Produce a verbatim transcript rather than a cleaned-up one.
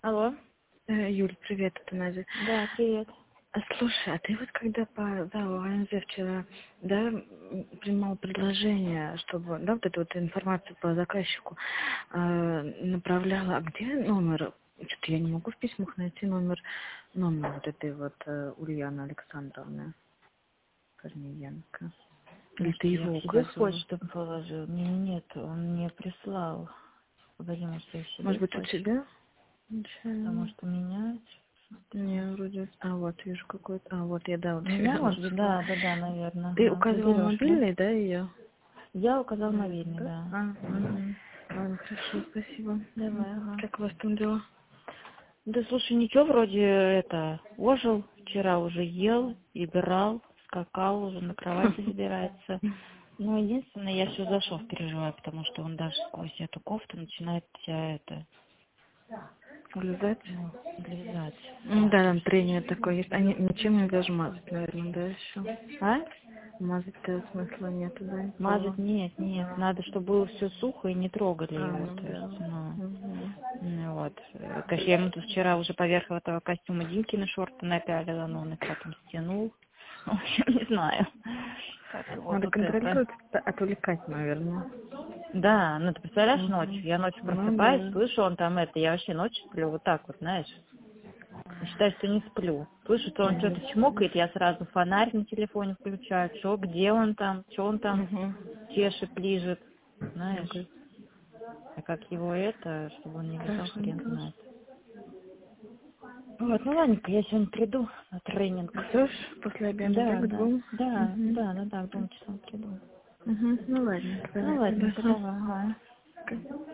Алло. Э, Юль, привет, это Надя. Да, привет. А слушай, а ты вот когда по да, у АНЗ вчера, да, м, принимал предложение, чтобы, да, вот эту вот информацию по заказчику э, направляла, а где номер? Что-то я не могу в письмах найти номер, номер вот этой вот э, Ульяны Александровны Корниенко. Или Может, ты я его к себе в указывала? почту положил? Не, нет, он мне прислал. Погоди, может, я к себе Может в быть, у почту? тебя? Потому Ничего. что меня... Не, вроде... А, вот, вижу какой-то... А, вот я, да, У вот меня, я может быть, нашла. да, да, да, наверное. Ты Ага. указывал Заберешь, да? мобильный, да, ее? Я указал Наверное, мобильный, да? да. А, м. Угу. Ладно, хорошо, спасибо. М. Давай, ага. Как у вас там дела? Да, слушай, ничего, вроде это, ожил, вчера уже ел, играл, скакал, уже на кровати забирается. Но единственное, я все за шов переживаю, потому что он даже сквозь эту кофту начинает вся это, Влезать? ну, влезать. Ну да, То там есть, трение такое есть. Они ничем не даже мазать, наверное, да, еще? а? Мазать-то смысла нету, да, никакого? Мазать нет, нет. Надо, чтобы было все сухо и не трогали А, его. ну То да. есть, ну, Угу. ну вот. Э, Конечно, я ему тут вчера уже поверх этого костюма Димкины шорты напялила, но он их потом стянул. В общем, не знаю, как его Надо тут это. контролировать, т- отвлекать, наверное. Да, ну ты представляешь ночью? Угу. Я ночью Ну просыпаюсь, да. слышу, он там это, я вообще ночью сплю вот так вот, знаешь. Считай, что не сплю. Слышу, что он что-то чмокает, я сразу фонарь на телефоне включаю, что, где он там, что он там Угу. чешет, лижет, знаешь. Ну-ка, А как его это, чтобы он не лежал, хрен страшненько. знает. Вот, ну ладненько, я сегодня приду на тренинг. Идешь после обеда, да, Да, к да, двум? да, Угу. да, да, да, к двум часам приду. Угу. Ну ладно, Ну давай тогда. ладненько, давай, ага. Ага.